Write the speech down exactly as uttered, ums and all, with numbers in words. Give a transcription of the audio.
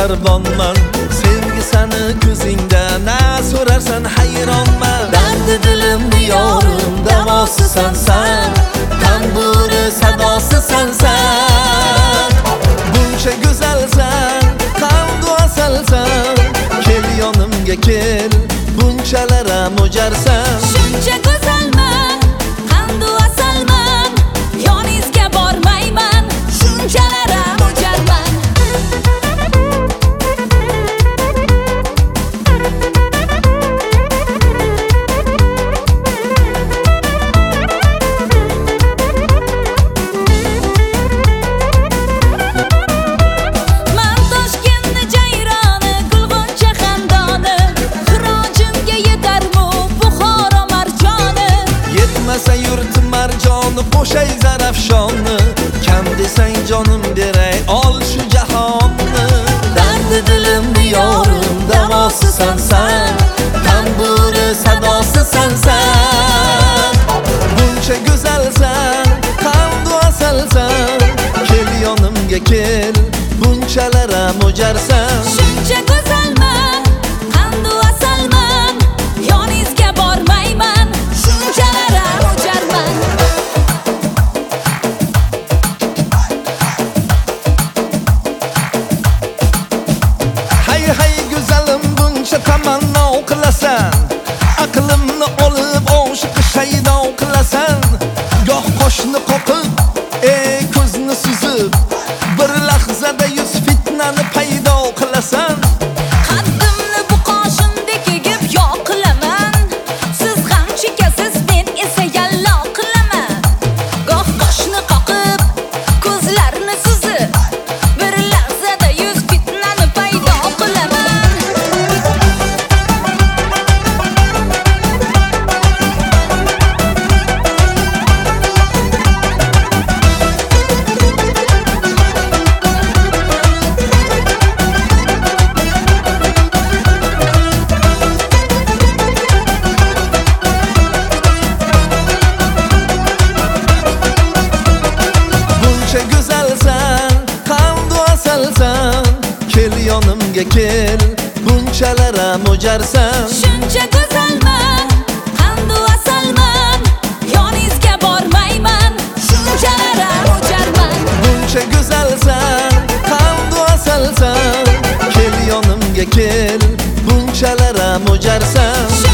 mehribonman. Sevgi seni ko'zingda, na so'rarsan hayronman. Dardi dilimni yorim, davosi sensan, tamburi sadosi sensan. Buncha go'zalsan, qalbi asalsan, kel yonimga kel, bunchalara mo'jarsan. Shuncha go'zalman, qandu asalman, yoningizga bormayman, shunchalara mo'jarman. Man Toshkentni jayroni, Gulg'uncha xandoni, xirojimga yetarmi Buxoro marjoni. Yetmasa yurt marjoni, qo'shay zarafshonni, kam desang jonim beray, ol shu jahonni. Dardi dilimni yorim, davosi sensan, tamburi sadosi sensan. Buncha go'zalsan, qalbi asalsan, kel yonimga kel, bunchalara mo'jarsan. Shuncha go'zalman, qandu asalman, yoningizga bormayman, shunchalara mo'jarman. Hay hay go'zalim, buncha tamanno qilasan, aqlimni olib oshiq shaydo qilasan. Goh qoshni qoqib, ey ko'zni suzib, bir lahzada yuz fitnani paydo qilasan. Qaddimni bu qoshimdek egib yo'q qilaman, siz ham chekasiz, men esa yallo qilaman. Goh qoshni qoqib, ko'zlarni suzib, bir lahzada yuz fitnani paydo qilaman. Buncha go'zalsan, qalbi asalsan, kel yonimga kel, bunchalara mo'jarsan. Shuncha go'zalman, qandu asalman, yoningizga bormayman, shunchalara mo'jarman. Buncha go'zalsan, qalbi asalsan, kel yonimga kel, bunchalara mo'jarsan.